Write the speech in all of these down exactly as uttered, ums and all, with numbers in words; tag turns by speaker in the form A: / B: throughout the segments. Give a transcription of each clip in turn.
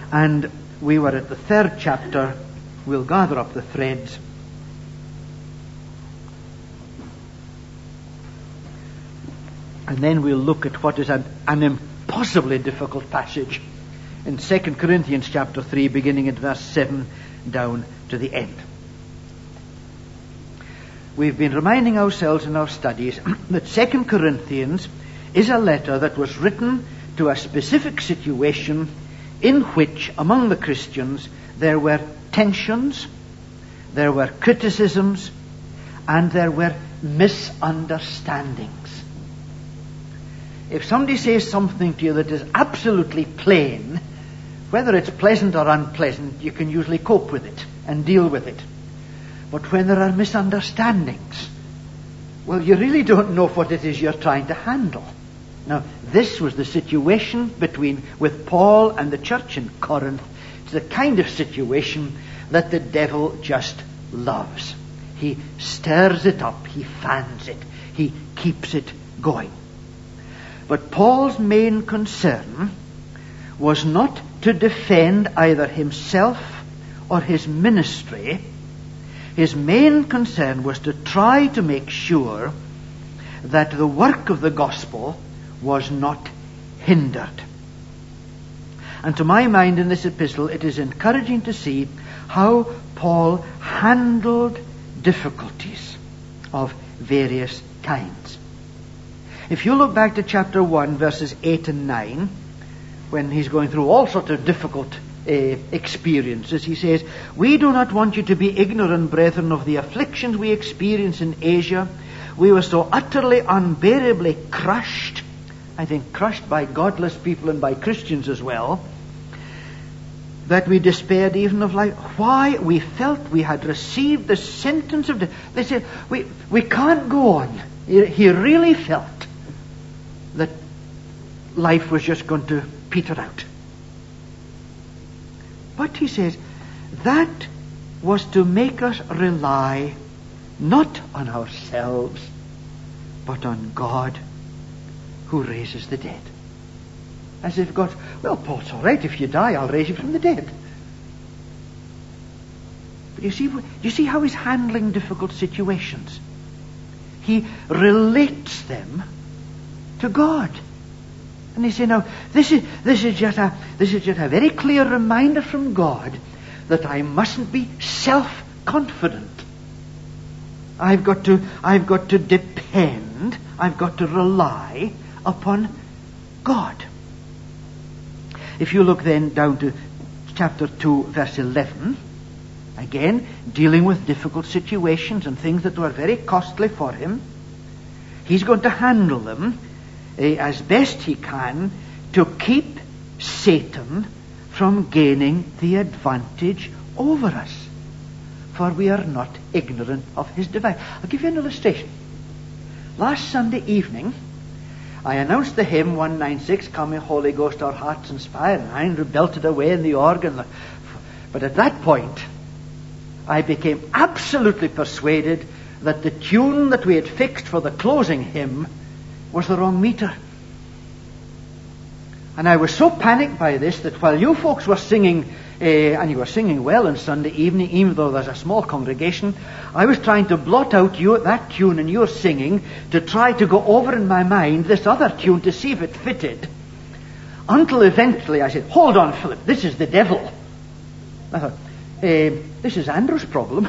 A: And we were at the third chapter. We'll gather up the threads. And then we'll look at what is an, an impossibly difficult passage in Second Corinthians chapter three, beginning at verse seven down to the end. We've been reminding ourselves in our studies that Second Corinthians is a letter that was written to a specific situation in which, among the Christians, there were tensions, there were criticisms, and there were misunderstandings. If somebody says something to you that is absolutely plain, whether it's pleasant or unpleasant, you can usually cope with it and deal with it. But when there are misunderstandings, well, you really don't know what it is you're trying to handle. Now, this was the situation between with Paul and the church in Corinth. It's the kind of situation that the devil just loves. He stirs it up, he fans it, he keeps it going. But Paul's main concern was not to defend either himself or his ministry. His main concern was to try to make sure that the work of the gospel was not hindered. And to my mind, in this epistle, it is encouraging to see how Paul handled difficulties of various kinds. If you look back to chapter one, verses eight and nine, when he's going through all sorts of difficult uh, experiences, he says, "We do not want you to be ignorant, brethren, of the afflictions we experienced in Asia. We were so utterly, unbearably crushed," I think crushed by godless people and by Christians as well, "that we despaired even of life." Why? We felt we had received the sentence of death. They said, we, we can't go on. He, he really felt that life was just going to peter out. But he says, that was to make us rely not on ourselves, but on God who raises the dead. As if God, well, Paul, it's all right, if you die, I'll raise you from the dead. But you see, you see how he's handling difficult situations. He relates them to God. And he says, now, this is this is just a this is just a very clear reminder from God that I mustn't be self-confident. I've got to I've got to depend, I've got to rely upon God. If you look then down to chapter two, verse eleven, again, dealing with difficult situations and things that were very costly for him, he's going to handle them uh, as best he can to keep Satan from gaining the advantage over us. For we are not ignorant of his device. I'll give you an illustration. Last Sunday evening, I announced the hymn one ninety-six, "Come, Holy Ghost, our hearts inspire," and Andrew belted away in the organ. But at that point, I became absolutely persuaded that the tune that we had fixed for the closing hymn was the wrong meter. And I was so panicked by this that while you folks were singing, uh, and you were singing well on Sunday evening, even though there's a small congregation, I was trying to blot out your, that tune and your singing to try to go over in my mind this other tune to see if it fitted. Until eventually I said, "Hold on, Philip, this is the devil." I thought, uh, this is Andrew's problem.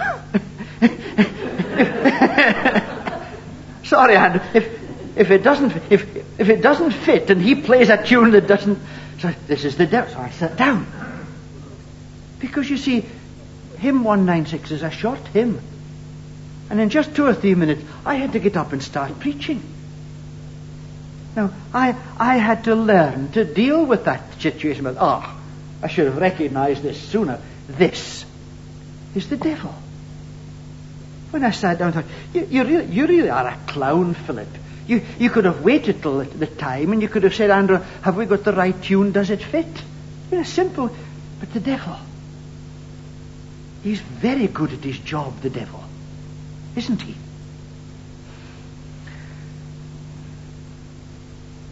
A: Sorry, Andrew. If, if it doesn't, if if it doesn't fit, and he plays a tune that doesn't, so this is the devil. So I sat down, because you see, hymn one ninety-six is a short hymn, and in just two or three minutes, I had to get up and start preaching. Now, I I had to learn to deal with that situation. But ah, oh, I should have recognized this sooner. This is the devil. When I sat down, I thought, you, you, really, you really are a clown, Philip. You, you could have waited till the time, and you could have said, "Andrew, have we got the right tune? Does it fit?" You know, simple. But the devil, he's very good at his job, the devil. Isn't he?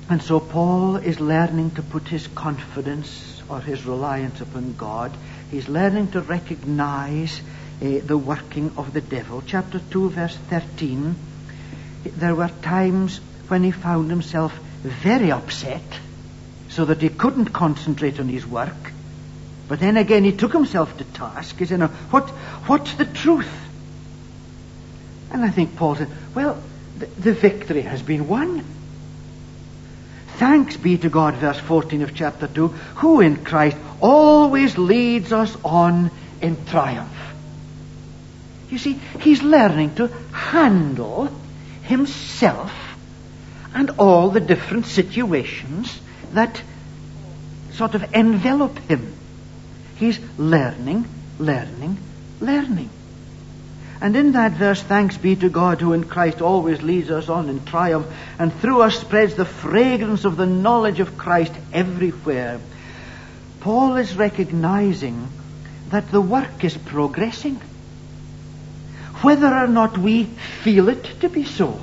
A: And so Paul is learning to put his confidence or his reliance upon God. He's learning to recognize uh, the working of the devil. Chapter two, verse thirteen, there were times when he found himself very upset so that he couldn't concentrate on his work. But then again he took himself to task. He said, "Now, what, what's the truth?" And I think Paul said, well, the, the victory has been won. Thanks be to God, verse fourteen of chapter two, who in Christ always leads us on in triumph. You see, he's learning to handle himself and all the different situations that sort of envelop him. He's learning, learning, learning. And in that verse, thanks be to God who in Christ always leads us on in triumph and through us spreads the fragrance of the knowledge of Christ everywhere. Paul is recognizing that the work is progressing, whether or not we feel it to be so.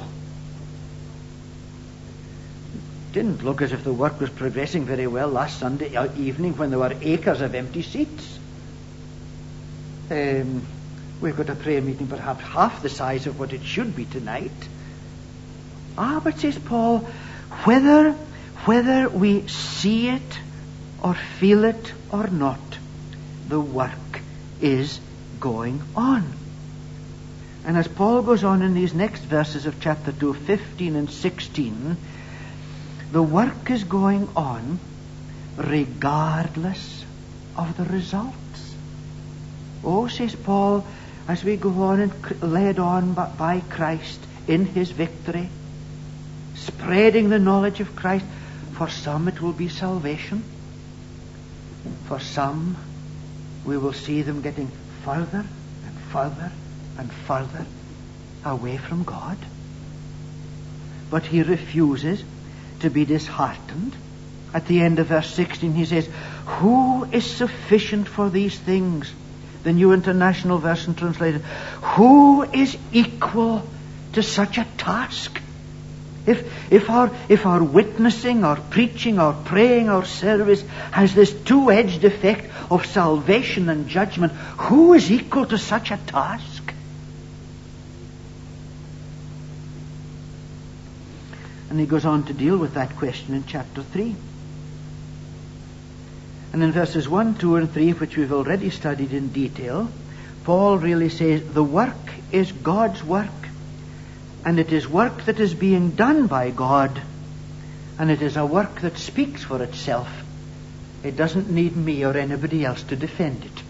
A: It didn't look as if the work was progressing very well last Sunday evening when there were acres of empty seats. Um... We've got a prayer meeting perhaps half the size of what it should be tonight. Ah, but says Paul, whether, whether we see it or feel it or not, the work is going on. And as Paul goes on in these next verses of chapter two, fifteen and sixteen, the work is going on regardless of the results. Oh, says Paul, as we go on and led on by Christ in his victory, spreading the knowledge of Christ, for some it will be salvation. For some, we will see them getting further and further and further away from God. But he refuses to be disheartened. At the end of verse sixteen he says, who is sufficient for these things? The New International Version translated, who is equal to such a task? If, if, our, if our witnessing, our preaching, our praying, our service has this two-edged effect of salvation and judgment, who is equal to such a task? And he goes on to deal with that question in chapter three. And in verses one, two, and three, which we've already studied in detail, Paul really says the work is God's work. And it is work that is being done by God. And it is a work that speaks for itself. It doesn't need me or anybody else to defend it.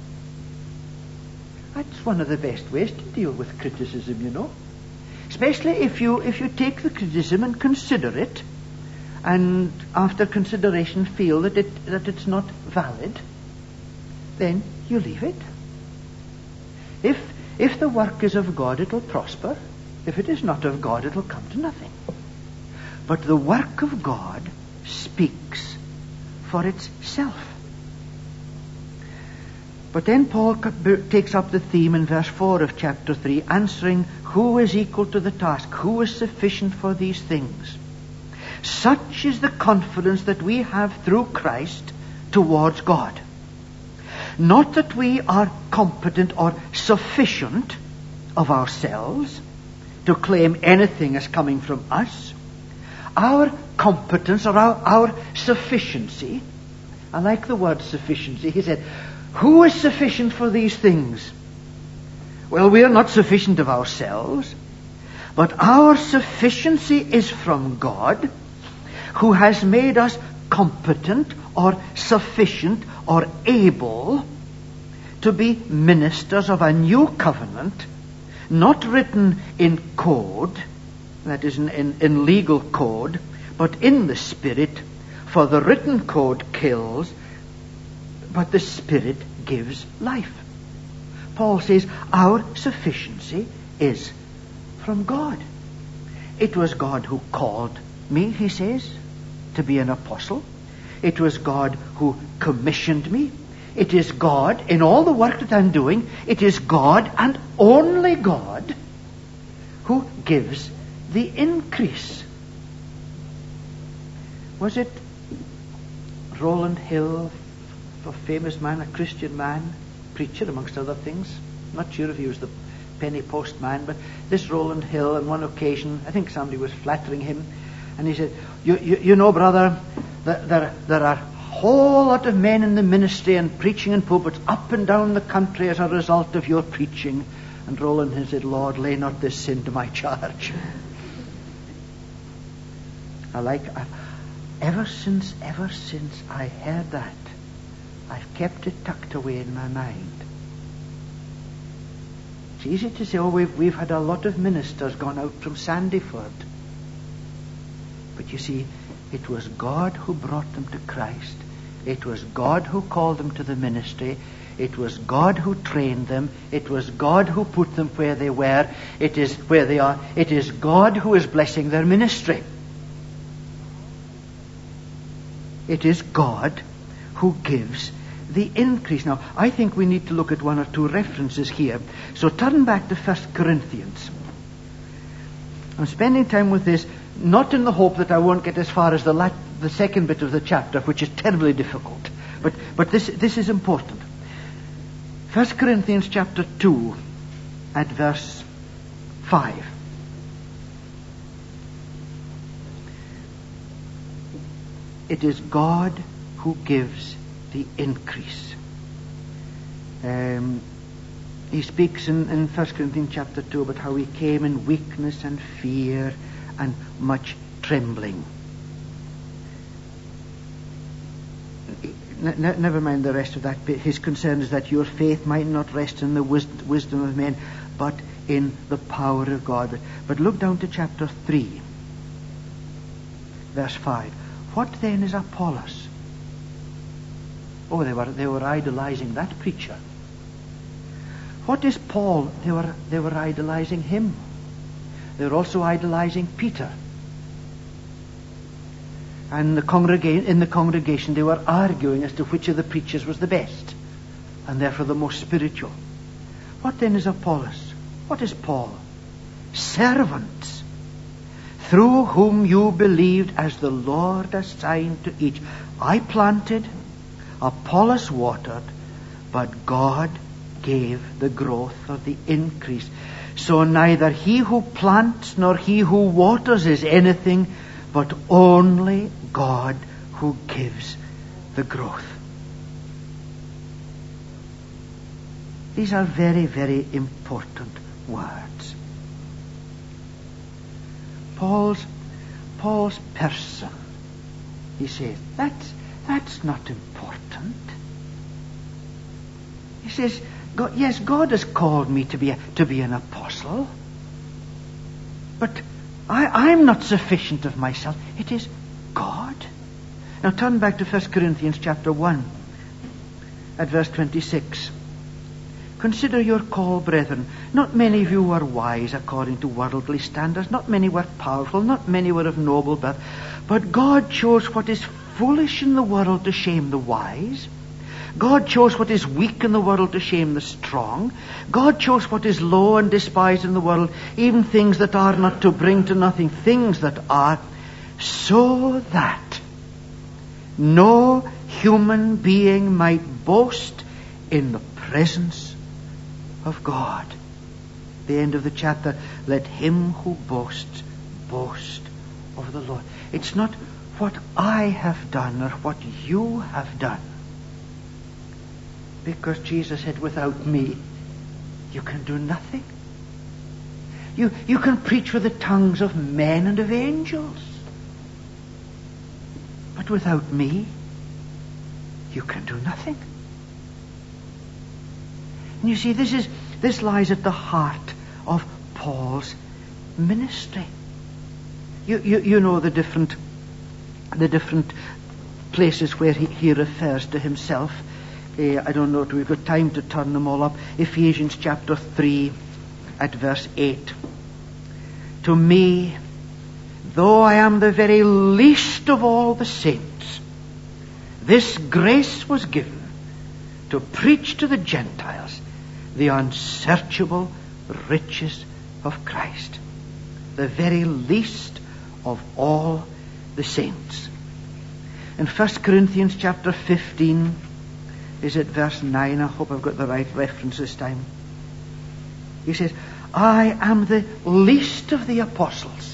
A: That's one of the best ways to deal with criticism, you know. Especially if you, if you take the criticism and consider it, and after consideration feel that it that it's not valid, then you leave it. If if the work is of God, it'll prosper. If it is not of God, it'll come to nothing. But the work of God speaks for itself. But then Paul takes up the theme in verse four of chapter three, answering who is equal to the task, who is sufficient for these things. Such is the confidence that we have through Christ towards God. Not that we are competent or sufficient of ourselves to claim anything as coming from us. Our competence or our, our sufficiency, I like the word sufficiency. He said, who is sufficient for these things? Well, we are not sufficient of ourselves, but our sufficiency is from God, who has made us competent or sufficient or able to be ministers of a new covenant, not written in code, that is in, in, in legal code, but in the Spirit, for the written code kills, but the Spirit gives life. Paul says our sufficiency is from God. It was God who called me, he says, to be an apostle. It was God who commissioned me. It is God in all the work that I'm doing. It is God and only God who gives the increase. Was it Rowland Hill, a famous man, a Christian man, preacher amongst other things? Not sure if he was the penny post man, but this Rowland Hill, on one occasion, I think somebody was flattering him, and he said, you, you, you know, brother, there, there, there are a whole lot of men in the ministry and preaching in pulpits up and down the country as a result of your preaching. And Rowland Hill said, Lord, lay not this sin to my charge. I like, I, ever since, ever since I heard that, I've kept it tucked away in my mind. It's easy to say, oh, we've, we've had a lot of ministers gone out from Sandyford. But you see, it was God who brought them to Christ. It was God who called them to the ministry. It was God who trained them. It was God who put them where they were. It is where they are. It is God who is blessing their ministry. It is God who gives the increase. Now, I think we need to look at one or two references here. So turn back to First Corinthians. I'm spending time with this, not in the hope that I won't get as far as the lat- the second bit of the chapter, which is terribly difficult. But but this this is important. First Corinthians chapter two, at verse five. It is God who gives the increase. Um, he speaks in, in First Corinthians chapter two about how he came in weakness and fear and much trembling. Ne- never mind the rest of that bit. His concern is that your faith might not rest in the wis- wisdom of men, but in the power of God. But look down to chapter three, verse five. What then is Apollos? Oh, they were they were idolizing that preacher. What is Paul? They were they were idolizing him. They were also idolizing Peter. And the congrega- in the congregation they were arguing as to which of the preachers was the best, and therefore the most spiritual. What then is Apollos? What is Paul? Servants, through whom you believed, as the Lord assigned to each. I planted, Apollos watered, but God gave the growth or the increase. So neither he who plants nor he who waters is anything, but only God who gives the growth. These are very, very important words. Paul's Paul's person, he says, that's that's not important. He says, God, yes, God has called me to be a, to be an apostle, but I, I'm not sufficient of myself. It is God. Now turn back to First Corinthians chapter one, at verse twenty-six. Consider your call, brethren. Not many of you were wise according to worldly standards. Not many were powerful. Not many were of noble birth. But God chose what is foolish in the world to shame the wise. God chose what is weak in the world to shame the strong. God chose what is low and despised in the world, even things that are not, to bring to nothing things that are, so that no human being might boast in the presence of God. The end of the chapter, let him who boasts boast of the Lord. It's not what I have done or what you have done. Because Jesus said, without me, you can do nothing. You, you can preach with the tongues of men and of angels. But without me, you can do nothing. And you see, this is this lies at the heart of Paul's ministry. You you, you know the different the different places where he, he refers to himself. Uh, I don't know if we've got time to turn them all up. Ephesians chapter three at verse eight. To me, though I am the very least of all the saints, this grace was given to preach to the Gentiles the unsearchable riches of Christ. The very least of all the saints. In First Corinthians chapter fifteen, is it verse nine? I hope I've got the right reference this time. He says, I am the least of the apostles.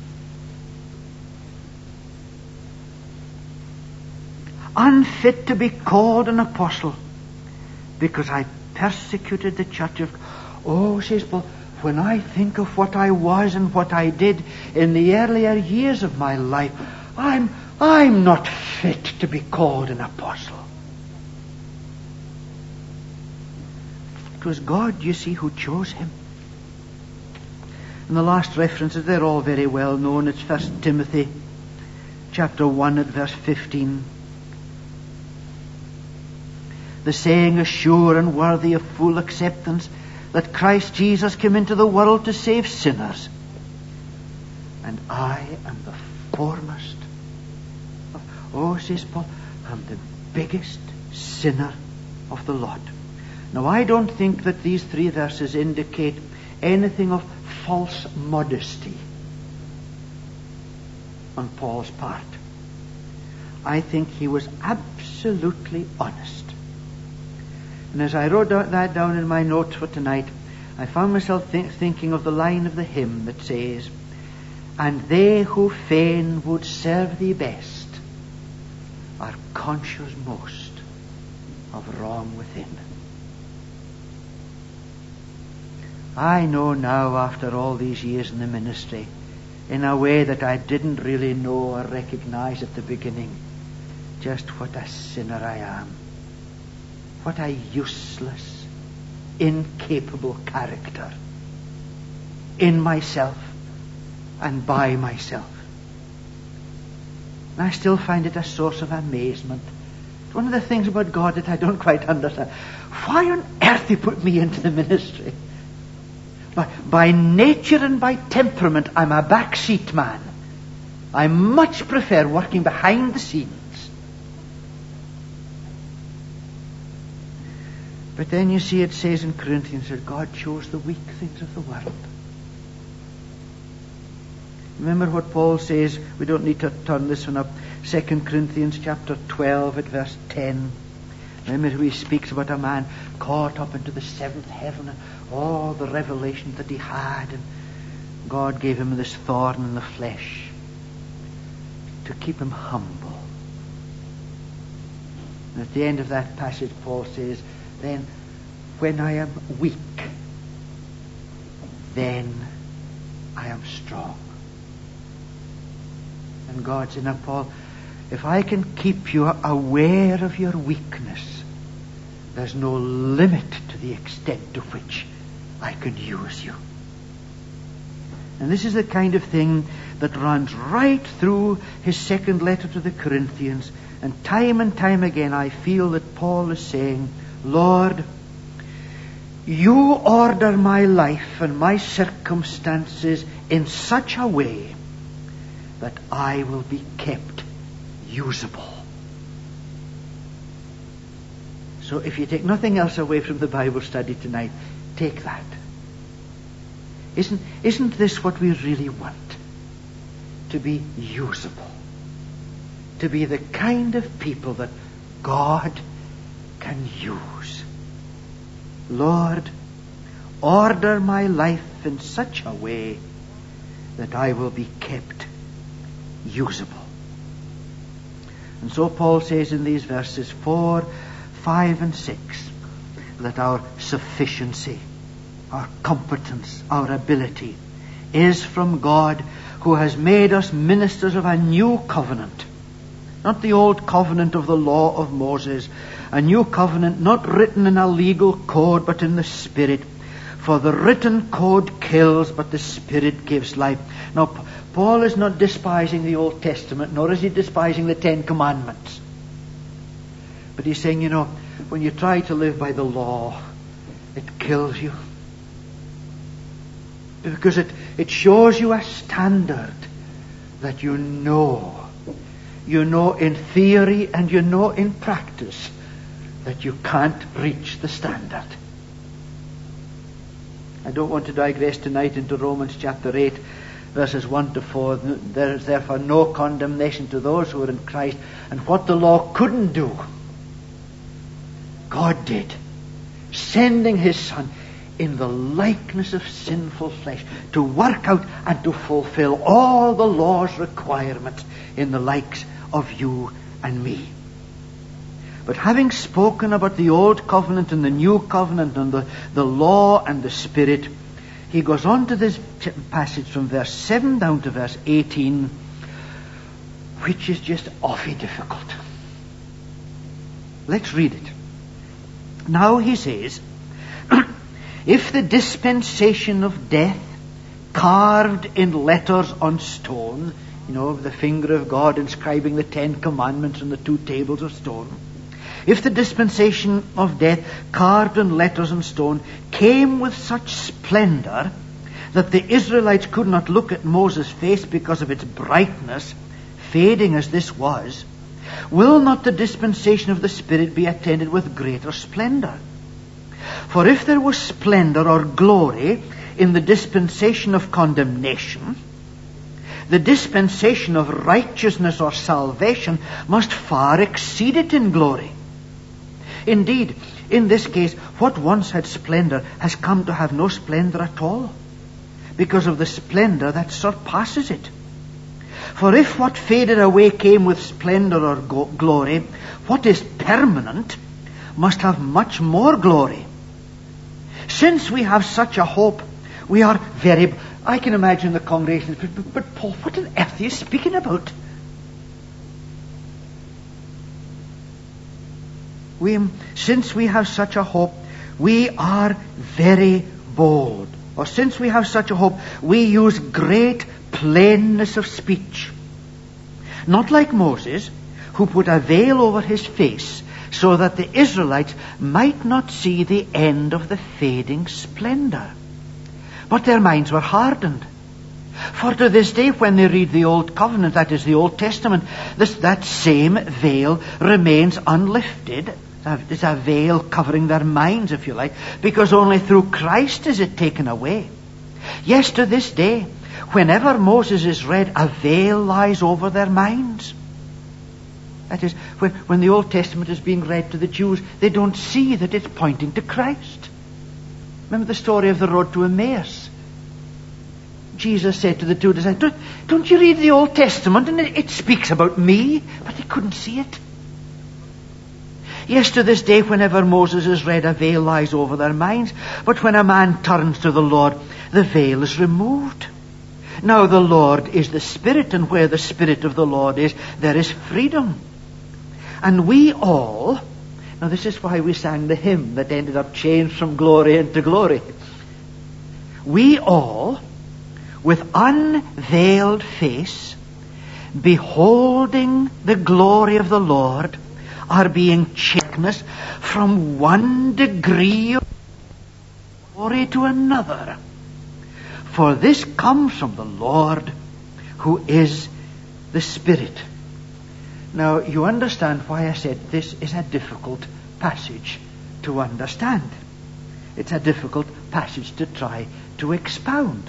A: Unfit to be called an apostle, because I persecuted the church of... Oh, says Paul, when I think of what I was and what I did in the earlier years of my life, I'm, I'm not fit to be called an apostle. It was God, you see, who chose him. And the last references, they're all very well known. It's First Timothy chapter one at verse fifteen. The saying is sure and worthy of full acceptance, that Christ Jesus came into the world to save sinners, and I am the foremost of... Oh, says Paul, I'm the biggest sinner of the lot. Now, I don't think that these three verses indicate anything of false modesty on Paul's part. I think he was absolutely honest. And as I wrote that down in my notes for tonight, I found myself th- thinking of the line of the hymn that says, and they who fain would serve thee best are conscious most of wrong within. I know now, after all these years in the ministry, in a way that I didn't really know or recognize at the beginning, just what a sinner I am. What a useless, incapable character in myself and by myself. And I still find it a source of amazement. It's one of the things about God that I don't quite understand. Why on earth He put me into the ministry? By, by nature and by temperament, I'm a backseat man. I much prefer working behind the scenes. But then you see it says in Corinthians that God chose the weak things of the world. Remember what Paul says, we don't need to turn this one up, Second Corinthians chapter twelve at verse ten. Remember who he speaks about a man caught up into the seventh heaven and all the revelation that he had, and God gave him this thorn in the flesh to keep him humble. And at the end of that passage Paul says, then when I am weak, then I am strong. And God said, now Paul, if I can keep you aware of your weakness, there's no limit to the extent to which I can use you. And this is the kind of thing that runs right through his second letter to the Corinthians. And time and time again I feel that Paul is saying, Lord, you order my life and my circumstances in such a way that I will be kept usable. So if you take nothing else away from the Bible study tonight, take that. Isn't, isn't this what we really want? To be usable. To be the kind of people that God can use. Lord, order my life in such a way that I will be kept usable. And so Paul says in these verses four, five and six that our sufficiency, our competence, our ability is from God, who has made us ministers of a new covenant. Not the old covenant of the law of Moses. A new covenant not written in a legal code but in the Spirit. For the written code kills, but the Spirit gives life. Now, Paul is not despising the Old Testament, nor is he despising the Ten Commandments. But he's saying, you know, when you try to live by the law, it kills you. Because it, it shows you a standard that you know. You know in theory and you know in practice that you can't reach the standard. I don't want to digress tonight into Romans chapter eight, verses one to four, there is therefore no condemnation to those who are in Christ. And what the law couldn't do, God did, sending his Son in the likeness of sinful flesh to work out and to fulfill all the law's requirements in the likes of you and me. But having spoken about the old covenant and the new covenant and the, the law and the Spirit, he goes on to this passage from verse seven down to verse eighteen, which is just awfully difficult. Let's read it. Now he says, if the dispensation of death carved in letters on stone, you know, the finger of God inscribing the Ten Commandments on the two tables of stone, if the dispensation of death carved in letters on stone came with such splendor that the Israelites could not look at Moses' face because of its brightness, fading as this was, will not the dispensation of the Spirit be attended with greater splendor? For if there was splendor or glory in the dispensation of condemnation, the dispensation of righteousness or salvation must far exceed it in glory. Indeed, in this case, what once had splendor has come to have no splendor at all, because of the splendor that surpasses it. For if what faded away came with splendor or go- glory, what is permanent must have much more glory. Since we have such a hope, we are very... I can imagine the congregation, but, but, but Paul, what on earth are you speaking about? We, since we have such a hope, we are very bold. Or since we have such a hope, we use great plainness of speech. Not like Moses, who put a veil over his face, so that the Israelites might not see the end of the fading splendor. But their minds were hardened. For to this day, when they read the Old Covenant, that is the Old Testament, this, that same veil remains unlifted. It's a veil covering their minds, if you like, because only through Christ is it taken away. Yes, to this day, whenever Moses is read, a veil lies over their minds. That is, when, when the Old Testament is being read to the Jews, they don't see that it's pointing to Christ. Remember the story of the road to Emmaus? Jesus said to the two disciples, don't, don't you read the Old Testament and it, it speaks about me? But they couldn't see it. Yes, to this day, whenever Moses is read, a veil lies over their minds. But when a man turns to the Lord, the veil is removed. Now the Lord is the Spirit, and where the Spirit of the Lord is, there is freedom. And we all... Now this is why we sang the hymn that ended up changed from glory into glory. We all, with unveiled face, beholding the glory of the Lord, are being changed from one degree of glory to another. For this comes from the Lord, who is the Spirit. Now, you understand why I said this is a difficult passage to understand. It's a difficult passage to try to expound.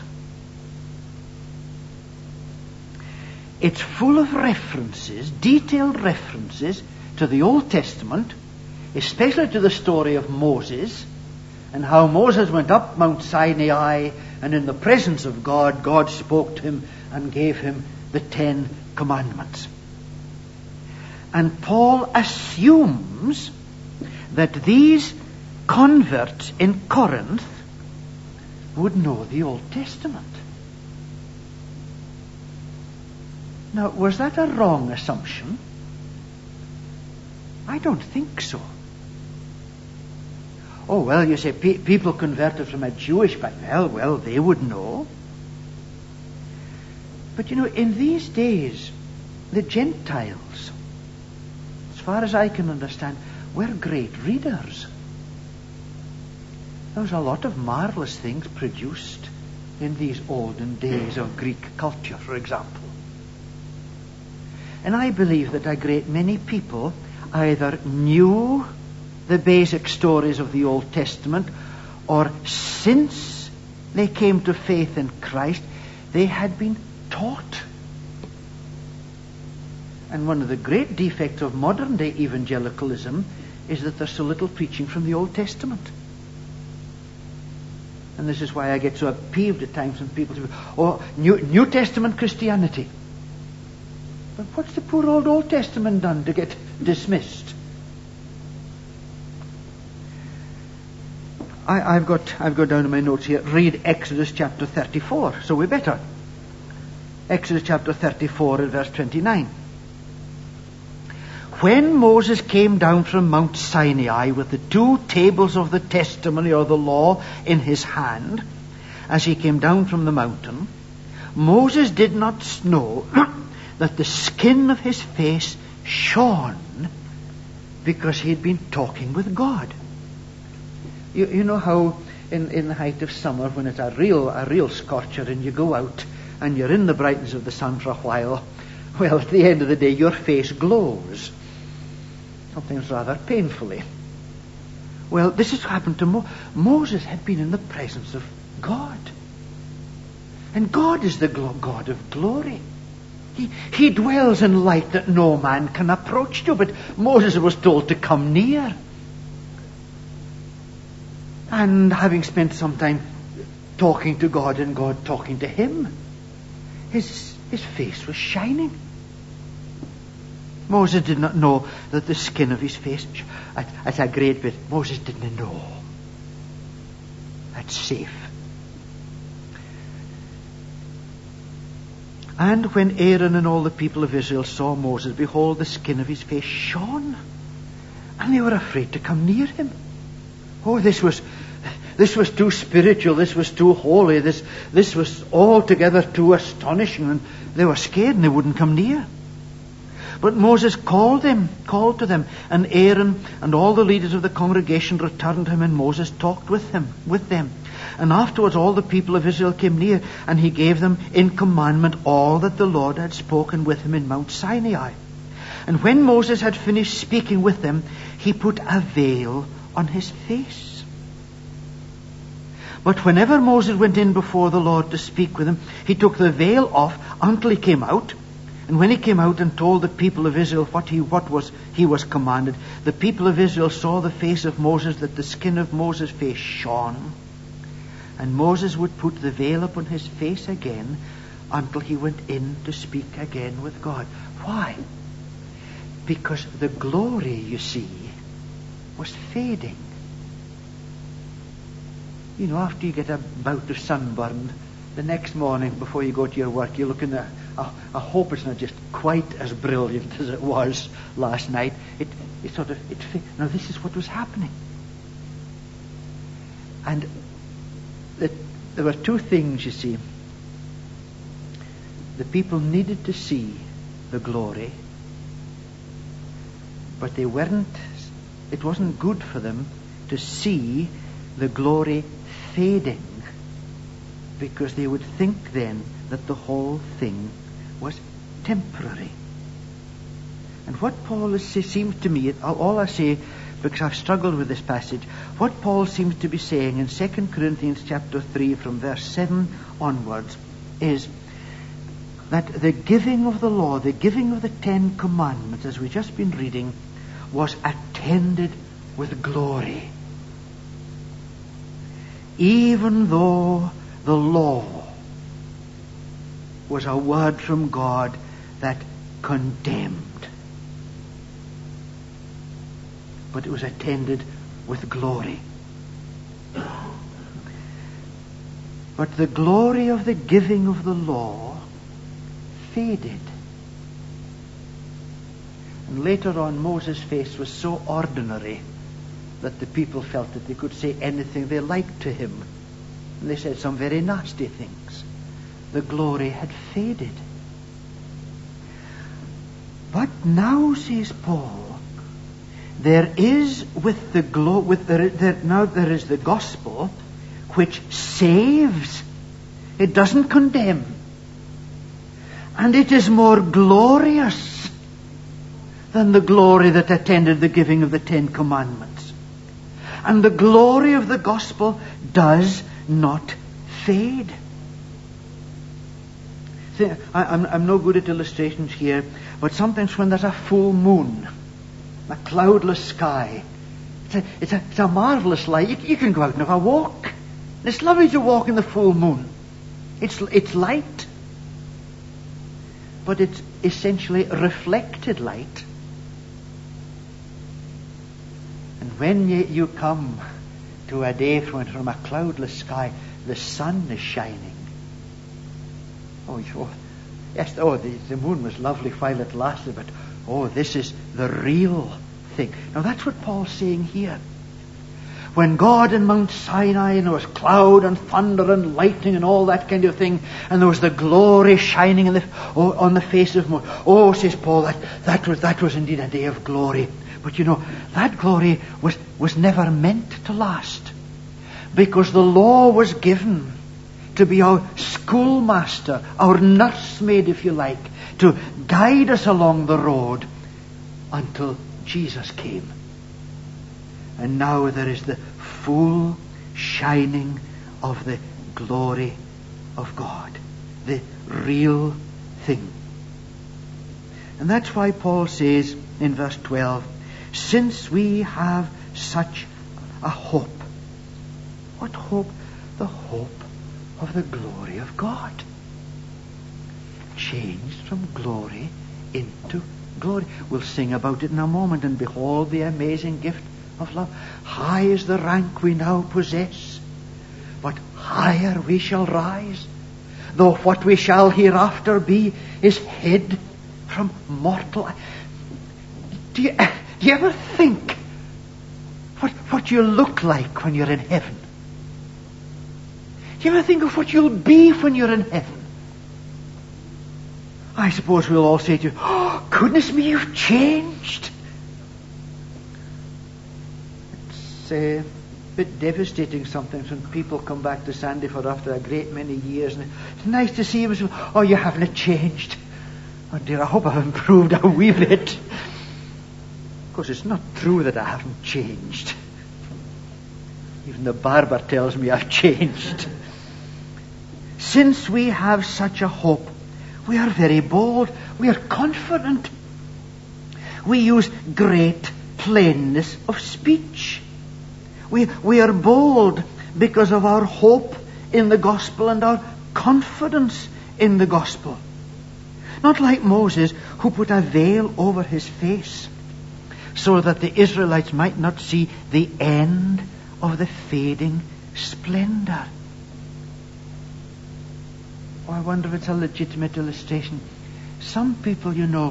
A: It's full of references, detailed references to the Old Testament, especially to the story of Moses, and how Moses went up Mount Sinai, and in the presence of God, God spoke to him and gave him the Ten Commandments. And Paul assumes that these converts in Corinth would know the Old Testament. Now, was that a wrong assumption? I don't think so. Oh, well, you say pe- people converted from a Jewish background. Well, well, they would know. But you know, in these days, the Gentiles, as far as I can understand, were great readers. There was a lot of marvelous things produced in these olden days of Greek culture, for example. And I believe that a great many people either knew the basic stories of the Old Testament, or since they came to faith in Christ, they had been taught. And one of the great defects of modern day evangelicalism is that there's so little preaching from the Old Testament. And this is why I get so peeved at times when people say, oh, New, New Testament Christianity. But what's the poor old Old Testament done to get dismissed? I, I've got I've got down in my notes here, read Exodus chapter thirty-four, so we better. Exodus chapter thirty-four and verse twenty-nine. When Moses came down from Mount Sinai with the two tables of the testimony or the law in his hand, as he came down from the mountain, Moses did not know that the skin of his face shone because he had been talking with God. You, you know how in, in the height of summer, when it's a real a real scorcher and you go out and you're in the brightness of the sun for a while, well, at the end of the day your face glows, sometimes rather painfully. Well, this has happened to Mo- Moses had been in the presence of God, and God is the glo- God of glory. He, he dwells in light that no man can approach to, but Moses was told to come near. And having spent some time talking to God and God talking to him, his, his face was shining. Moses did not know that the skin of his face, that's a great bit, Moses didn't know. That's safe. And when Aaron and all the people of Israel saw Moses, behold, the skin of his face shone, and they were afraid to come near him. Oh, this was this was too spiritual, this was too holy, this this was altogether too astonishing, and they were scared and they wouldn't come near. But Moses called them, called to them, and Aaron and all the leaders of the congregation returned to him, and Moses talked with him, with them. And afterwards all the people of Israel came near, and he gave them in commandment all that the Lord had spoken with him in Mount Sinai. And when Moses had finished speaking with them, he put a veil on his face. But whenever Moses went in before the Lord to speak with him, he took the veil off until he came out. And when he came out and told the people of Israel what he what was he was commanded, the people of Israel saw the face of Moses, that the skin of Moses' face shone. And Moses would put the veil upon his face again until he went in to speak again with God. Why? Because the glory, you see, was fading. You know, after you get a bout of sunburn, the next morning before you go to your work, you look in the... I, I hope it's not just quite as brilliant as it was last night. It, it sort of... It, now, this is what was happening. And the, there were two things, you see. The people needed to see the glory, but they weren't... It wasn't good for them to see the glory fading, because they would think then that the whole thing was temporary. And what Paul is, seems to me, all I say, because I've struggled with this passage, what Paul seems to be saying in Second Corinthians chapter three from verse seven onwards is that the giving of the law, the giving of the Ten Commandments, as we've just been reading, was attended with glory. Even though the law was a word from God that condemned, but it was attended with glory. But the glory of the giving of the law faded. And later on, Moses' face was so ordinary that the people felt that they could say anything they liked to him. And they said some very nasty things. The glory had faded. But now, says Paul, there is with the glo- with the, there, now there is the gospel which saves. It doesn't condemn. And it is more glorious than the glory that attended the giving of the Ten Commandments. And the glory of the gospel does not fade. th- I, I'm, I'm no good at illustrations here, but sometimes when there's a full moon, a cloudless sky, it's a, it's a, it's a marvelous light. You, you can go out and have a walk. It's lovely to walk in the full moon. It's, it's light, but it's essentially reflected light. And when you, you come to a day when from a cloudless sky, the sun is shining. Oh, oh yes, oh, the, the moon was lovely while it lasted, but oh, this is the real thing. Now that's what Paul's saying here. When God in Mount Sinai, and there was cloud and thunder and lightning and all that kind of thing, and there was the glory shining in the, oh, on the face of Moses. Oh, says Paul, that, that was that was indeed a day of glory. But you know, that glory was, was never meant to last. Because the law was given to be our schoolmaster, our nursemaid, if you like, to guide us along the road until Jesus came. And now there is the full shining of the glory of God, the real thing. And that's why Paul says in verse twelve, since we have such a hope. What hope? The hope of the glory of God. Changed from glory into glory. We'll sing about it in a moment. And behold the amazing gift of love. High is the rank we now possess, but higher we shall rise. Though what we shall hereafter be is hid from mortal. Do you, do you ever think what, what you look like when you're in heaven? Do you ever think of what you'll be when you're in heaven? I suppose we'll all say to you, oh, goodness me, you've changed. It's a bit devastating sometimes when people come back to Sandyford after a great many years, and it's nice to see you. Oh, you haven't changed. Oh dear, I hope I've improved a wee bit. Of course, it's not true that I haven't changed. Even the barber tells me I've changed. Since we have such a hope, we are very bold. We are confident. We use great plainness of speech. We, we are bold because of our hope in the gospel and our confidence in the gospel. Not like Moses, who put a veil over his face so that the Israelites might not see the end of the fading splendor. Oh, I wonder if it's a legitimate illustration. Some people, you know,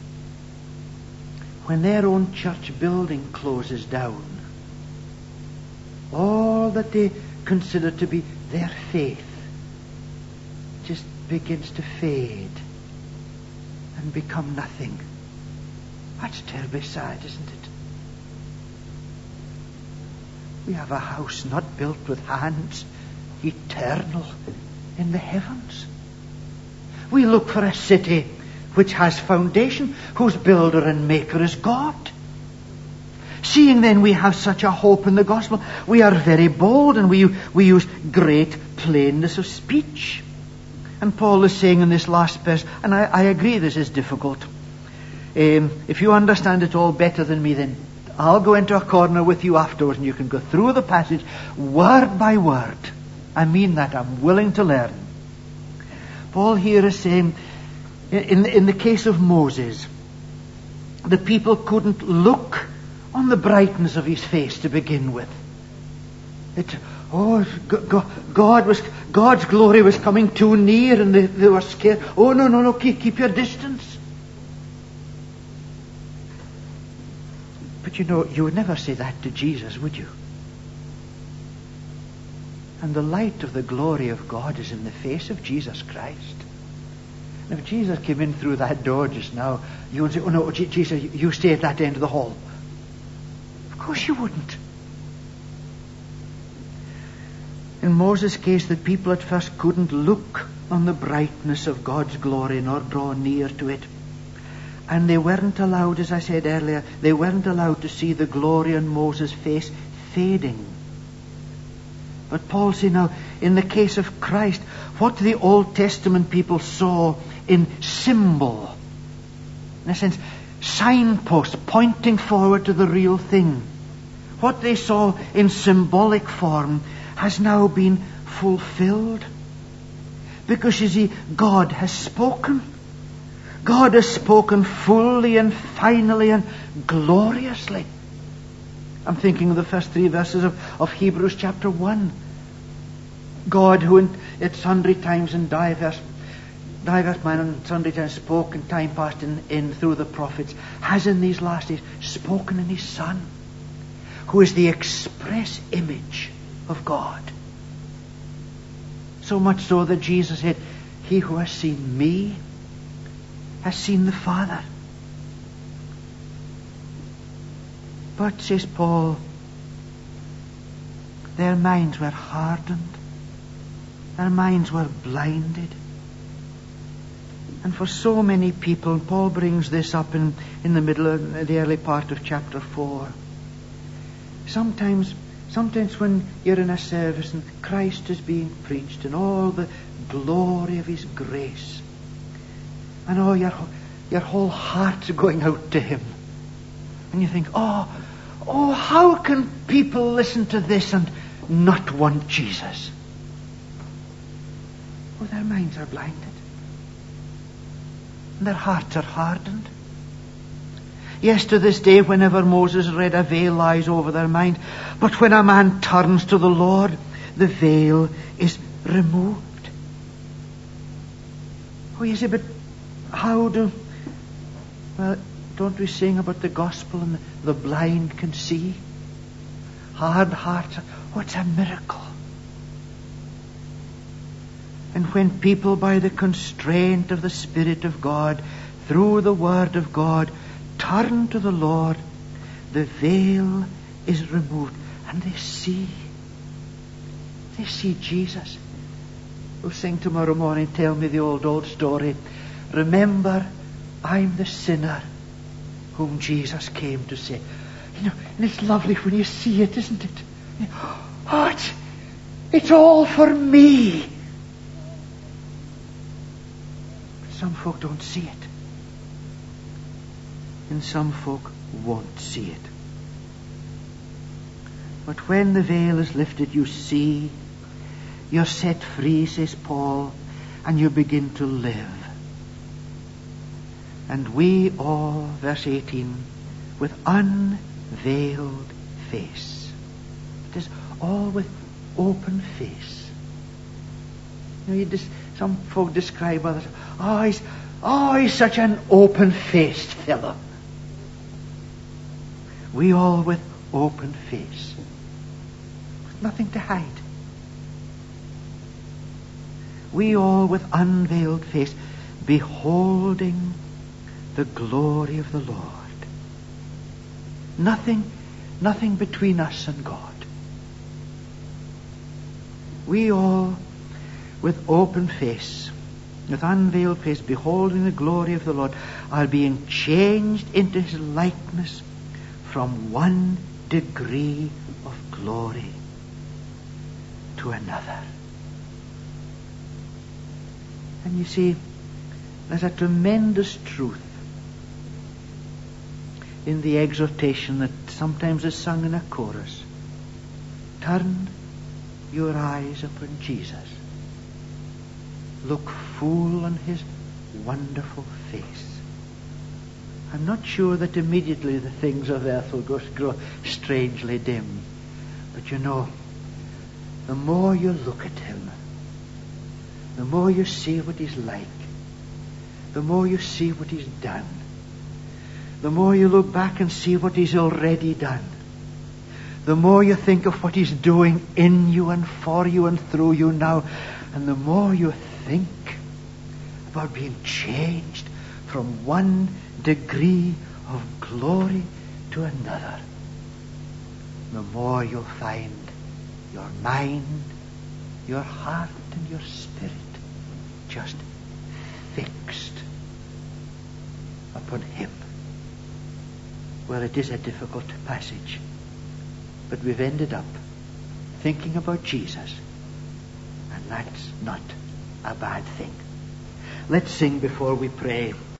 A: when their own church building closes down, all that they consider to be their faith just begins to fade and become nothing. That's terribly sad, isn't it? We have a house not built with hands, eternal in the heavens. We look for a city which has foundation, whose builder and maker is God. Seeing then we have such a hope in the gospel, we are very bold, and we, we use great plainness of speech. And Paul is saying in this last verse, and I, I agree this is difficult. Um, if you understand it all better than me, then I'll go into a corner with you afterwards, and you can go through the passage word by word. I mean that. I'm willing to learn. Paul here is saying, in, in the case of Moses, the people couldn't look on the brightness of his face to begin with. It, oh, God was, God's glory was coming too near, and they, they were scared. Oh, no, no, no, keep, keep your distance. But you know, you would never say that to Jesus, would you? And the light of the glory of God is in the face of Jesus Christ. And if Jesus came in through that door just now, you would say, oh no, Jesus, you stay at that end of the hall. Of course you wouldn't. In Moses' case, the people at first couldn't look on the brightness of God's glory nor draw near to it. And they weren't allowed, as I said earlier, they weren't allowed to see the glory on Moses' face fading. But Paul says now, in the case of Christ, what the Old Testament people saw in symbol, in a sense, signposts pointing forward to the real thing, what they saw in symbolic form has now been fulfilled. Because, you see, God has spoken. God has spoken fully and finally and gloriously. I'm thinking of the first three verses of, of Hebrews chapter one. God, who in, at sundry times and diverse, diverse manner and sundry times spoke in time past in, in through the prophets, has in these last days spoken in His Son, who is the express image of God. So much so that Jesus said, "He who has seen me has seen the Father." But, says Paul, their minds were hardened. Their minds were blinded. And for so many people, Paul brings this up in, in the middle of the early part of chapter four. Sometimes, sometimes when you're in a service and Christ is being preached and all the glory of His grace, and all your your whole heart's going out to Him, and you think, oh, oh, how can people listen to this and not want Jesus? Oh, their minds are blinded. And their hearts are hardened. Yes, to this day, whenever Moses read, a veil lies over their mind. But when a man turns to the Lord, the veil is removed. Oh, you say, but how do... Well, don't we sing about the gospel and the blind can see? Hard hearts. What's a miracle? And when people, by the constraint of the Spirit of God, through the Word of God, turn to the Lord, the veil is removed, and they see. They see Jesus. We'll sing tomorrow morning, "Tell me the old, old story. Remember, I'm the sinner whom Jesus came to save." You know, and it's lovely when you see it, isn't it? Oh, it's, it's all for me. But some folk don't see it. And some folk won't see it. But when the veil is lifted, you see, you're set free, says Paul, and you begin to live. And we all, verse eighteen, with unveiled face. It is all with open face. You know, you just, some folk describe others. Oh, he's, oh, he's such an open-faced fellow. We all with open face. With nothing to hide. We all with unveiled face, beholding the glory of the Lord. Nothing, nothing between us and God. We all with open face, with unveiled face, beholding the glory of the Lord, are being changed into His likeness from one degree of glory to another. And you see, there's a tremendous truth in the exhortation that sometimes is sung in a chorus. Turn your eyes upon Jesus. Look full on His wonderful face. I'm not sure that immediately the things of earth will go, grow strangely dim. But you know, the more you look at Him, the more you see what He's like, the more you see what He's done, the more you look back and see what He's already done, the more you think of what He's doing in you and for you and through you now, and the more you think about being changed from one degree of glory to another, the more you'll find your mind, your heart, and your spirit just fixed upon Him. Well, it is a difficult passage, but we've ended up thinking about Jesus. And that's not a bad thing. Let's sing before we pray.